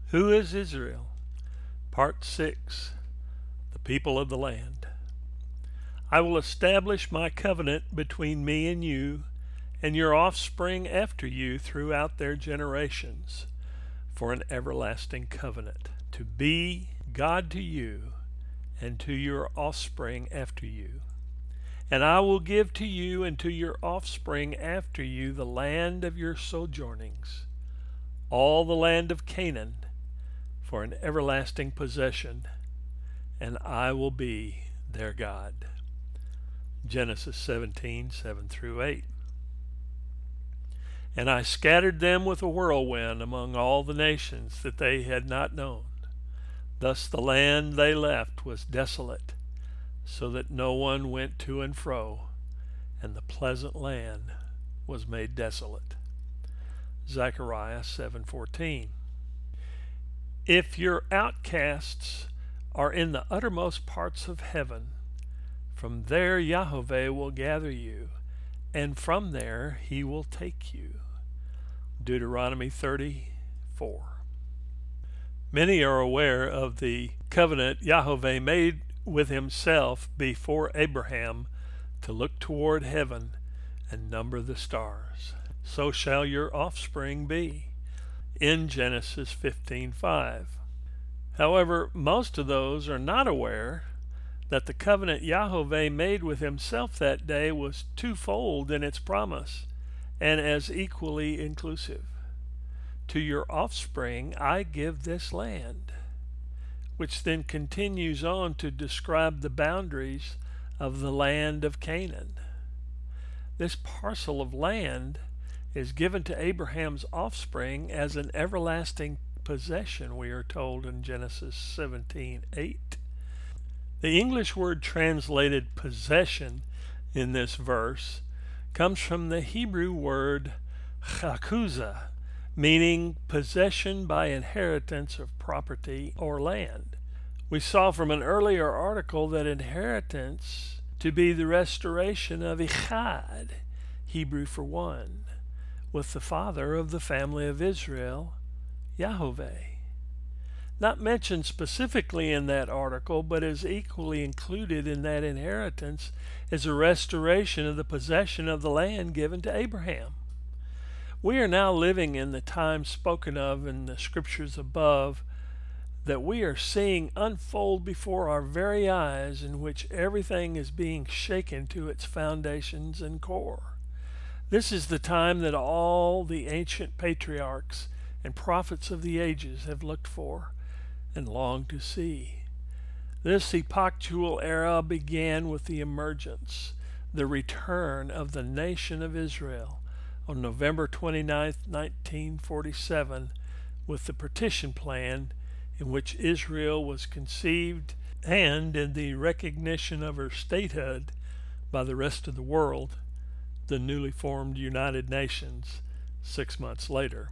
Who is Israel? Part 6. The people of the land. I will establish my covenant between me and your offspring after you throughout their generations, for an everlasting covenant, to be God to you and to your offspring after you. And I will give to you and to your offspring after you the land of your sojournings, all the land of Canaan, for an everlasting possession, and I will be their God. Genesis 17:7-8. And I scattered them with a whirlwind among all the nations that they had not known. Thus the land they left was desolate, so that no one went to and fro, and the pleasant land was made desolate. Zechariah 7:14. If your outcasts are in the uttermost parts of heaven, from there Yahweh will gather you, and from there he will take you. Deuteronomy 30:4. Many are aware of the covenant Yahweh made with himself before Abraham to look toward heaven and number the stars. So shall your offspring be, in Genesis 15:5. However, most of those are not aware that the covenant Yahweh made with himself that day was twofold in its promise and as equally inclusive. To your offspring I give this land, which then continues on to describe the boundaries of the land of Canaan. This parcel of land is given to Abraham's offspring as an everlasting possession, we are told in Genesis 17:8. The English word translated possession in this verse comes from the Hebrew word chakuzah, meaning possession by inheritance of property or land. We saw from an earlier article that inheritance to be the restoration of Echad, Hebrew for one, with the father of the family of Israel, Yahweh. Not mentioned specifically in that article, but is equally included in that inheritance is a restoration of the possession of the land given to Abraham. We are now living in the time spoken of in the scriptures above that we are seeing unfold before our very eyes, in which everything is being shaken to its foundations and core. This is the time that all the ancient patriarchs and prophets of the ages have looked for and longed to see. This epochal era began with the emergence, the return of the nation of Israel on November 29, 1947, with the partition plan in which Israel was conceived and in the recognition of her statehood by the rest of the world, the newly formed United Nations, 6 months later.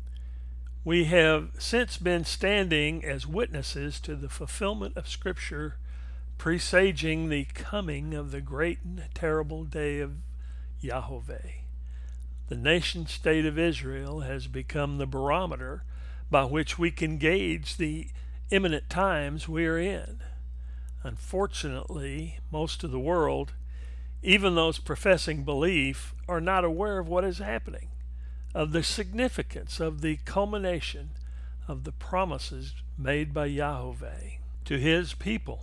We have since been standing as witnesses to the fulfillment of Scripture presaging the coming of the great and terrible day of Yahweh. The nation-state of Israel has become the barometer by which we can gauge the imminent times we are in. Unfortunately, most of the world, even those professing belief, are not aware of what is happening, of the significance of the culmination of the promises made by Yahweh to his people.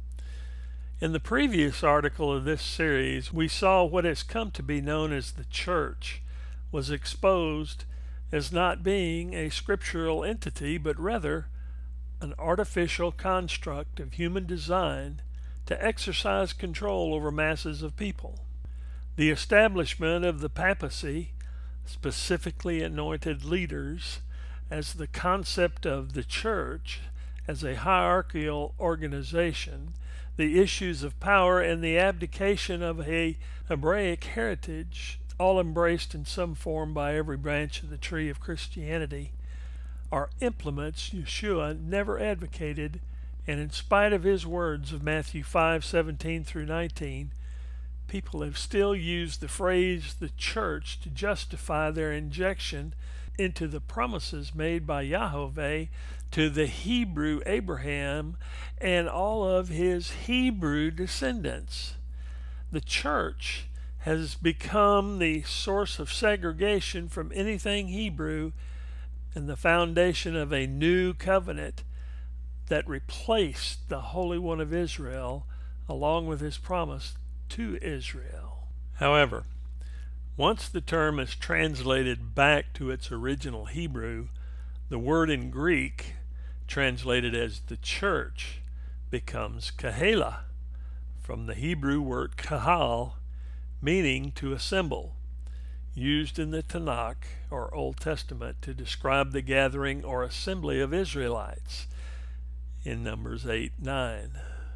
In the previous article of this series, we saw what has come to be known as the church was exposed as not being a scriptural entity, but rather an artificial construct of human design to exercise control over masses of people. The establishment of the papacy, specifically anointed leaders, as the concept of the church as a hierarchical organization, the issues of power, and the abdication of a Hebraic heritage, all embraced in some form by every branch of the tree of Christianity, are implements Yeshua never advocated, and in spite of his words of Matthew 5:17-19, people have still used the phrase the church to justify their injection into the promises made by Yahweh to the Hebrew Abraham and all of his Hebrew descendants. The church has become the source of segregation from anything Hebrew and the foundation of a new covenant that replaced the Holy One of Israel along with his promise to Israel. However, once the term is translated back to its original Hebrew, the word in Greek, translated as the church, becomes kahela, from the Hebrew word kahal, meaning to assemble, used in the Tanakh, or Old Testament, to describe the gathering or assembly of Israelites in Numbers 8:9.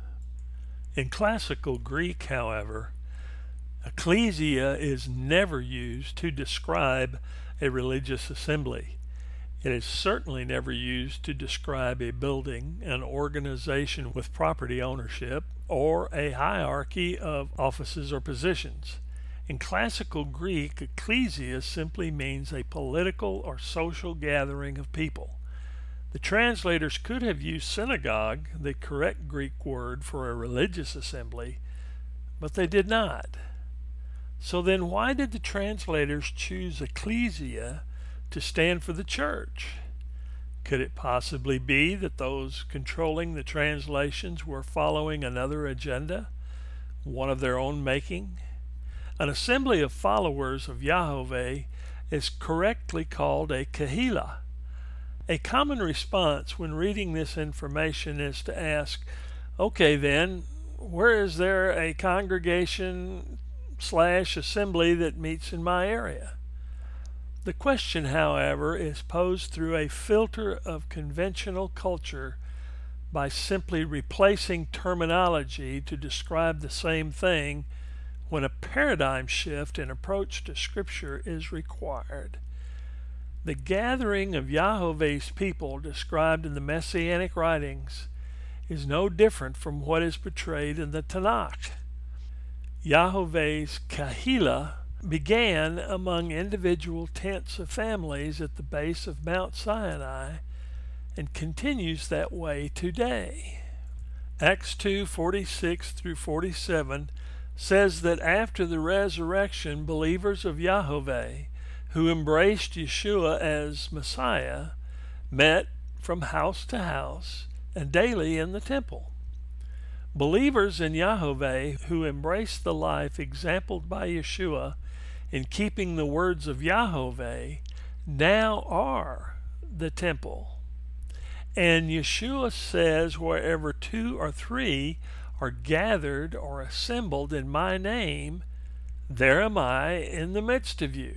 In classical Greek, however, ecclesia is never used to describe a religious assembly. It is certainly never used to describe a building, an organization with property ownership, or a hierarchy of offices or positions. In classical Greek, ecclesia simply means a political or social gathering of people. The translators could have used synagogue, the correct Greek word for a religious assembly, but they did not. So then why did the translators choose ecclesia to stand for the church? Could it possibly be that those controlling the translations were following another agenda, one of their own making? An assembly of followers of Yahweh is correctly called a kahila. A common response when reading this information is to ask, okay then, where is there a congregation / assembly that meets in my area? The question, however, is posed through a filter of conventional culture by simply replacing terminology to describe the same thing when a paradigm shift in approach to Scripture is required. The gathering of Yahweh's people described in the Messianic writings is no different from what is portrayed in the Tanakh. Yahweh's kahila began among individual tents of families at the base of Mount Sinai and continues that way today. Acts 2:46 through 47 says that after the resurrection, believers of Yahweh who embraced Yeshua as Messiah met from house to house and daily in the temple. Believers in Yahweh who embraced the life exampled by Yeshua in keeping the words of Yahweh now are the temple. And Yeshua says, wherever 2 or 3 are gathered or assembled in my name, there am I in the midst of you.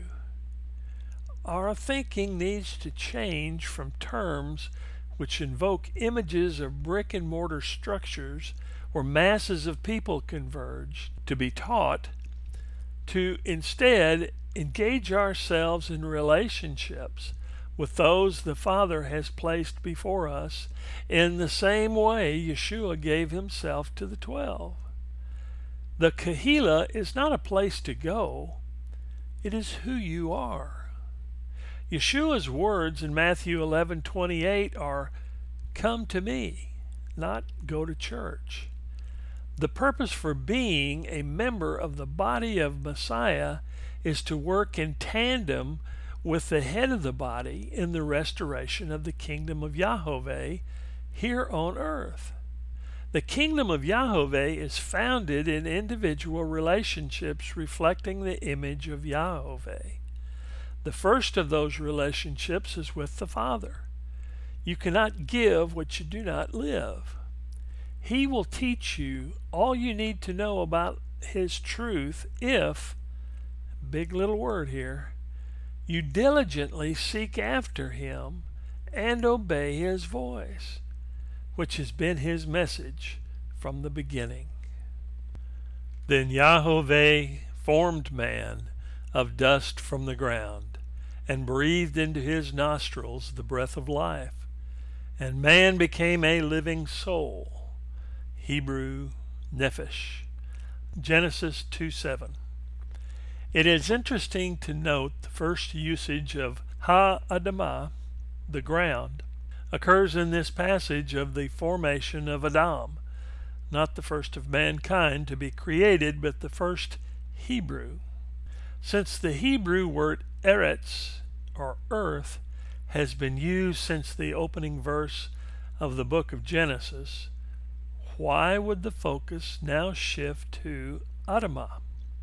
Our thinking needs to change from terms which invoke images of brick and mortar structures where masses of people converge to be taught, to instead engage ourselves in relationships with those the Father has placed before us in the same way Yeshua gave himself to the 12. The kahila is not a place to go, it is who you are. Yeshua's words in Matthew 11:28 are, "Come to me," not "go to church." The purpose for being a member of the body of Messiah is to work in tandem with the head of the body in the restoration of the kingdom of Yahweh here on earth. The kingdom of Yahweh is founded in individual relationships reflecting the image of Yahweh. The first of those relationships is with the Father. You cannot give what you do not live. He will teach you all you need to know about His truth if, big little word here, you diligently seek after Him and obey His voice, which has been His message from the beginning. Then Yahweh formed man of dust from the ground, and breathed into his nostrils the breath of life, and man became a living soul. Hebrew nephesh. Genesis 2:7. It is interesting to note the first usage of Ha-adamah, the ground, occurs in this passage of the formation of Adam, not the first of mankind to be created, but the first Hebrew. Since the Hebrew word eretz, or earth, has been used since the opening verse of the book of Genesis, why would the focus now shift to Adamah?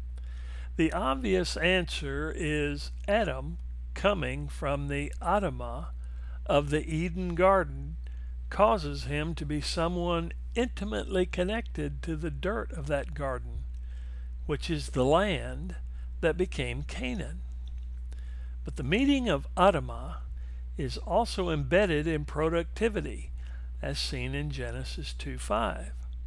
The obvious answer is Adam coming from the Adamah of the Eden garden causes him to be someone intimately connected to the dirt of that garden, which is the land that became Canaan. But the meaning of Adamah is also embedded in productivity, as seen in Genesis 2:5.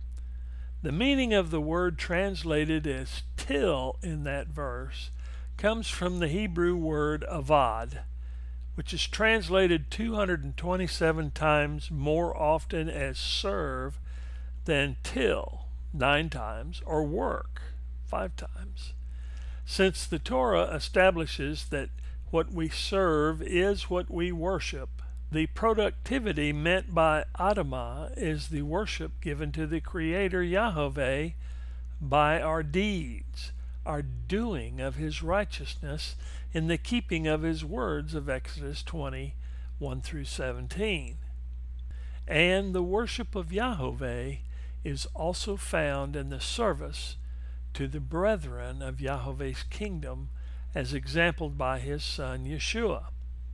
The meaning of the word translated as till in that verse comes from the Hebrew word avad, which is translated 227 times more often as serve than till 9 times or work 5 times. Since the Torah establishes that what we serve is what we worship, the productivity meant by Adamah is the worship given to the Creator Yahweh by our deeds, our doing of His righteousness in the keeping of His words of Exodus 20:1 through 17. And the worship of Yahweh is also found in the service to the brethren of Yahweh's kingdom, as exampled by His Son Yeshua.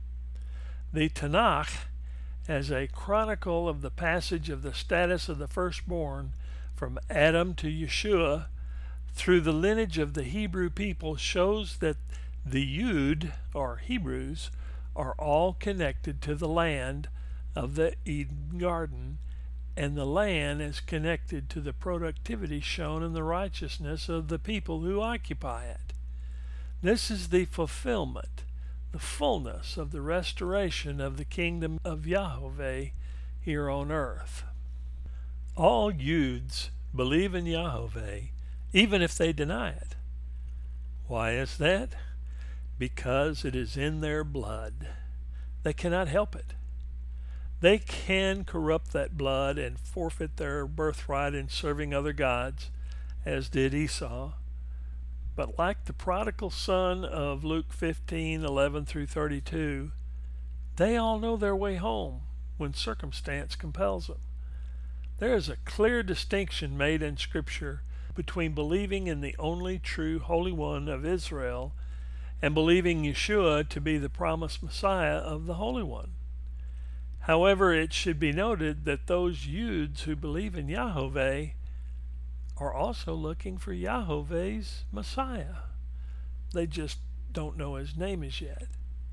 The Tanakh, as a chronicle of the passage of the status of the firstborn from Adam to Yeshua through the lineage of the Hebrew people, shows that the Yud, or Hebrews, are all connected to the land of the Eden garden, and the land is connected to the productivity shown in the righteousness of the people who occupy it. This is the fulfillment, the fullness of the restoration of the kingdom of Yahweh here on earth. All Yuds believe in Yahweh, even if they deny it. Why is that? Because it is in their blood. They cannot help it. They can corrupt that blood and forfeit their birthright in serving other gods, as did Esau. But like the prodigal son of Luke 15:11 through 32, they all know their way home when circumstance compels them. There is a clear distinction made in Scripture between believing in the only true Holy One of Israel and believing Yeshua to be the promised Messiah of the Holy One. However, it should be noted that those Yuds who believe in Yahweh are also looking for Yahweh's Messiah. They just don't know His name as yet.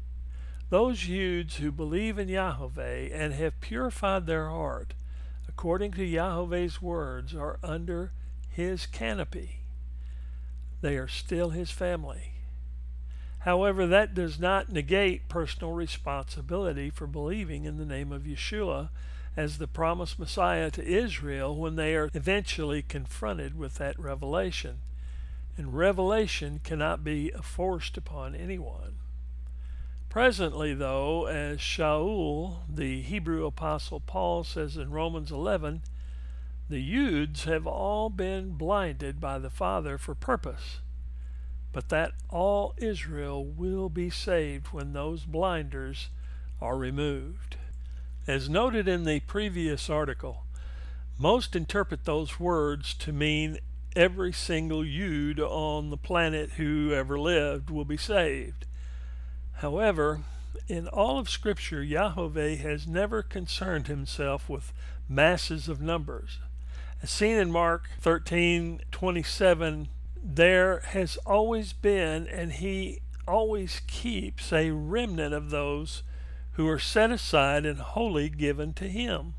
Those Yuds who believe in Yahweh and have purified their heart according to Yahweh's words are under His canopy. They are still His family. However, that does not negate personal responsibility for believing in the name of Yeshua as the promised Messiah to Israel when they are eventually confronted with that revelation. And revelation cannot be forced upon anyone. Presently, though, as Shaul, the Hebrew apostle Paul, says in Romans 11, the Yuds have all been blinded by the Father for purpose, but that all Israel will be saved when those blinders are removed. As noted in the previous article, most interpret those words to mean every single Yud on the planet who ever lived will be saved. However, in all of Scripture, Yahweh has never concerned Himself with masses of numbers. As seen in Mark 13:27, there has always been, and He always keeps, a remnant of those who are set aside and wholly given to Him.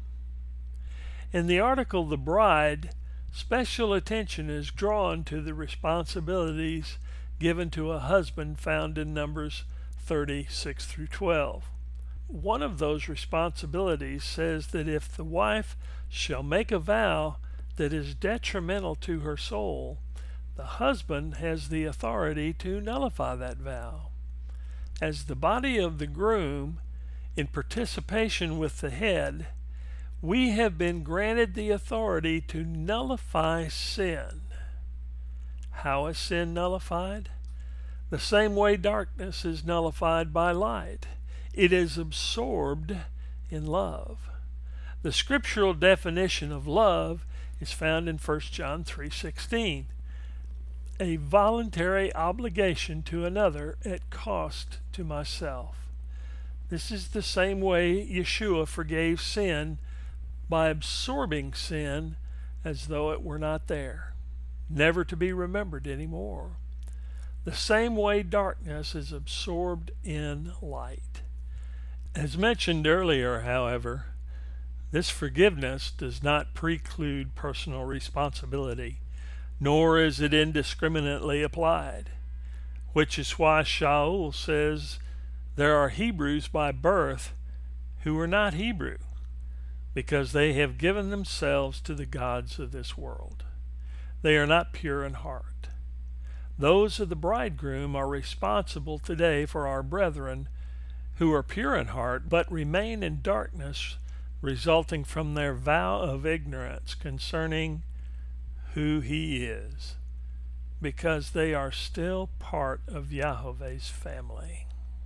In the article The Bride, special attention is drawn to the responsibilities given to a husband found in Numbers 30:6 through 12. One of those responsibilities says that if the wife shall make a vow that is detrimental to her soul, the husband has the authority to nullify that vow. As the body of the groom, in participation with the head, we have been granted the authority to nullify sin. How is sin nullified? The same way darkness is nullified by light. It is absorbed in love. The scriptural definition of love is found in 1 John 3:16. A voluntary obligation to another at cost to myself. This is the same way Yeshua forgave sin by absorbing sin as though it were not there, never to be remembered anymore. The same way darkness is absorbed in light. As mentioned earlier, however, this forgiveness does not preclude personal responsibility, nor is it indiscriminately applied, which is why Shaul says there are Hebrews by birth who are not Hebrew, because they have given themselves to the gods of this world. They are not pure in heart. Those of the bridegroom are responsible today for our brethren who are pure in heart but remain in darkness, resulting from their vow of ignorance concerning who he is, because they are still part of Yahweh's family.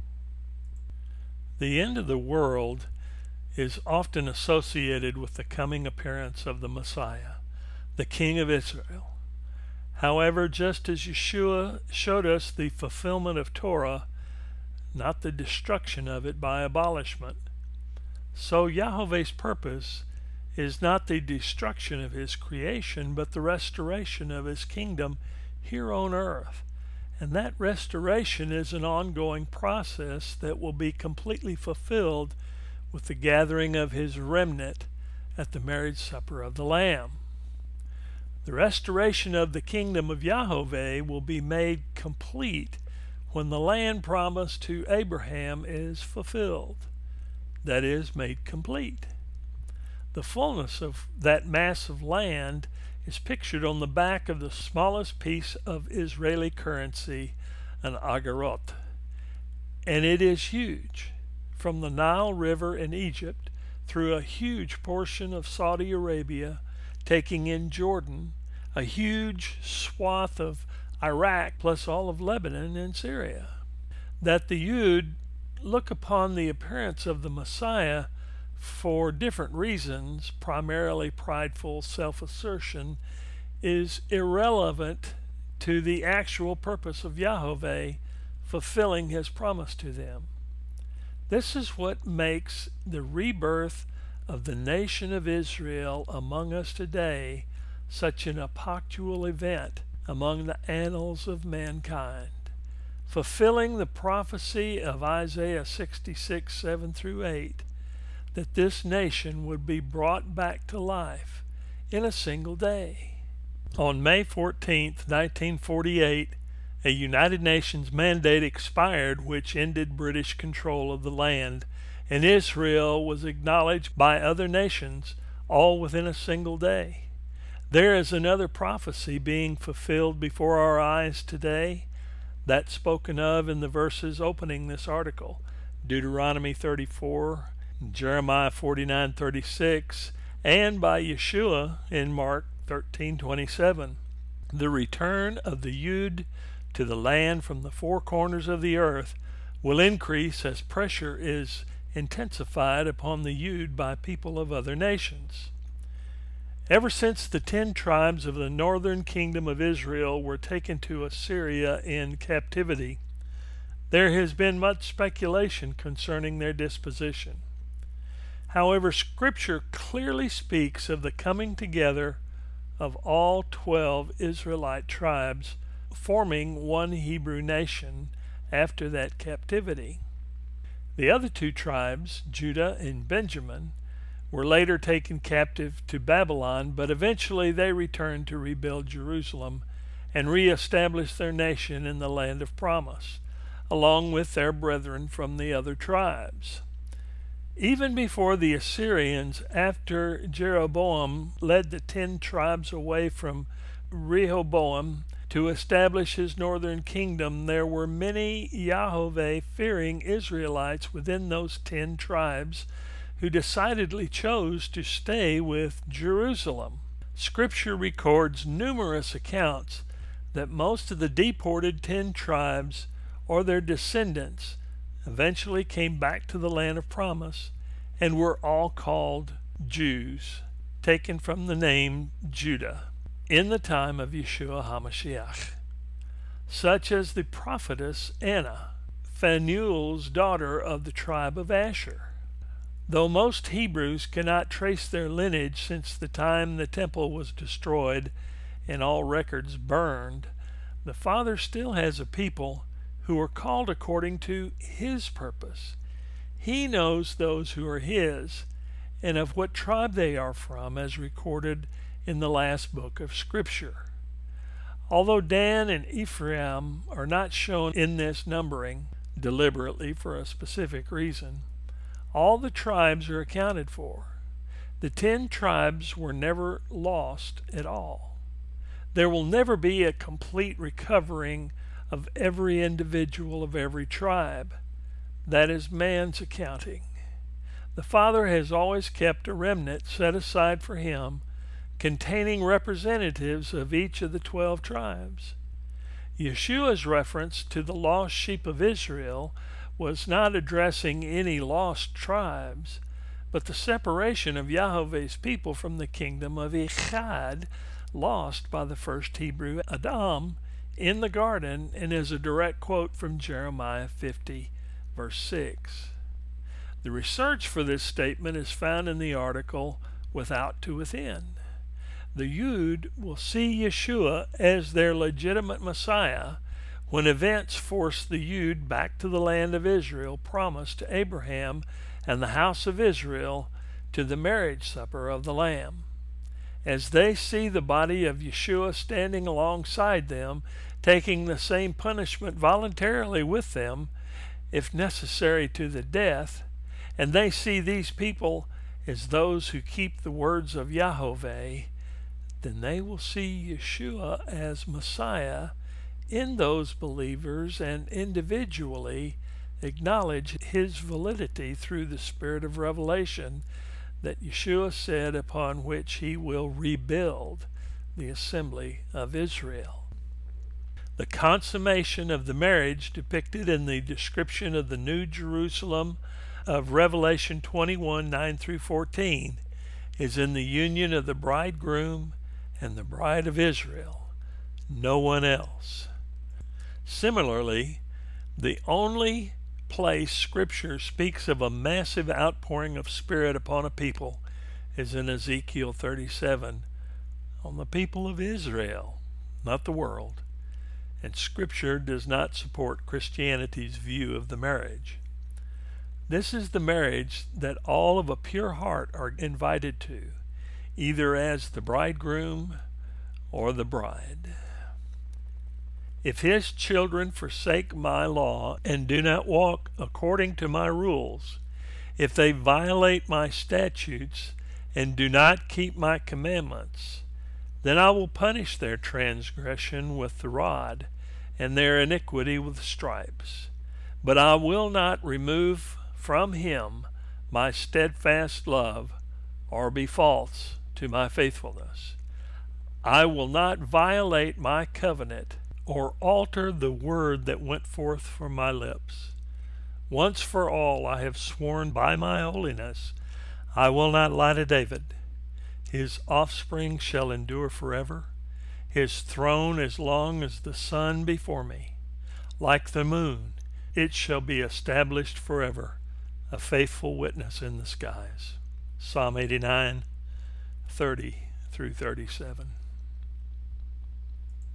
The end of the world is often associated with the coming appearance of the Messiah, the King of Israel. However, just as Yeshua showed us the fulfillment of Torah, not the destruction of it by abolishment, so Yahweh's purpose is not the destruction of his creation, but the restoration of his kingdom here on earth. And that restoration is an ongoing process that will be completely fulfilled with the gathering of his remnant at the marriage supper of the Lamb. The restoration of the kingdom of Yahweh will be made complete when the land promised to Abraham is fulfilled, that is, made complete. The fullness of that massive land is pictured on the back of the smallest piece of Israeli currency, an agarot, and it is huge. From the Nile River in Egypt through a huge portion of Saudi Arabia, taking in Jordan, a huge swath of Iraq, plus all of Lebanon and Syria. That the Yud look upon the appearance of the Messiah for different reasons, primarily prideful self-assertion, is irrelevant to the actual purpose of Yahweh fulfilling his promise to them. This is what makes the rebirth of the nation of Israel among us today such an epochal event among the annals of mankind, fulfilling the prophecy of Isaiah 66, 7 through 8, that this nation would be brought back to life in a single day. On May 14, 1948, a United Nations mandate expired which ended British control of the land, and Israel was acknowledged by other nations, all within a single day. There is another prophecy being fulfilled before our eyes today, that's spoken of in the verses opening this article, Deuteronomy 34, Jeremiah 49:36, and by Yeshua in Mark 13:27. The return of the Yud to the land from the four corners of the earth will increase as pressure is intensified upon the Yud by people of other nations. Ever since the 10 tribes of the northern kingdom of Israel were taken to Assyria in captivity, there has been much speculation concerning their disposition. However, Scripture clearly speaks of the coming together of all 12 Israelite tribes, forming one Hebrew nation after that captivity. The other 2 tribes, Judah and Benjamin, were later taken captive to Babylon, but eventually they returned to rebuild Jerusalem and reestablish their nation in the land of promise, along with their brethren from the other tribes. Even before the Assyrians, after Jeroboam led the 10 tribes away from Rehoboam to establish his northern kingdom, there were many Yahweh-fearing Israelites within those 10 tribes who decidedly chose to stay with Jerusalem. Scripture records numerous accounts that most of the deported 10 tribes or their descendants eventually came back to the land of promise and were all called Jews, taken from the name Judah, in the time of Yeshua HaMashiach, such as the prophetess Anna, Phanuel's daughter of the tribe of Asher. Though most Hebrews cannot trace their lineage since the time the temple was destroyed and all records burned, the Father still has a people who are called according to His purpose. He knows those who are His and of what tribe they are from, as recorded in the last book of Scripture. Although Dan and Ephraim are not shown in this numbering deliberately for a specific reason, all the tribes are accounted for. The 10 tribes were never lost at all. There will never be a complete recovering of every individual of every tribe. That is man's accounting. The Father has always kept a remnant set aside for Him, containing representatives of each of the 12 tribes. Yeshua's reference to the lost sheep of Israel was not addressing any lost tribes, but the separation of Yahweh's people from the kingdom of Echad, lost by the first Hebrew Adam in the garden, and is a direct quote from Jeremiah 50, verse 6. The research for this statement is found in the article Without to Within. The Yud will see Yeshua as their legitimate Messiah when events force the Yud back to the land of Israel promised to Abraham and the house of Israel to the marriage supper of the Lamb. As they see the body of Yeshua standing alongside them, taking the same punishment voluntarily with them, if necessary to the death, and they see these people as those who keep the words of Yahweh, then they will see Yeshua as Messiah in those believers and individually acknowledge His validity through the spirit of revelation that Yeshua said, upon which He will rebuild the assembly of Israel. The consummation of the marriage depicted in the description of the New Jerusalem of Revelation 21, 9 through 14 is in the union of the bridegroom and the bride of Israel, no one else. Similarly, the only place Scripture speaks of a massive outpouring of Spirit upon a people is in Ezekiel 37, on the people of Israel, not the world, and Scripture does not support Christianity's view of the marriage. This is the marriage that all of a pure heart are invited to, either as the bridegroom or the bride. If His children forsake my law and do not walk according to my rules, if they violate my statutes and do not keep my commandments, then I will punish their transgression with the rod and their iniquity with stripes. But I will not remove from him my steadfast love or be false to my faithfulness. I will not violate my covenant or alter the word that went forth from my lips. Once for all I have sworn by my holiness, I will not lie to David. His offspring shall endure forever, his throne as long as the sun before me. Like the moon, it shall be established forever, a faithful witness in the skies. Psalm 89, 30 through 37.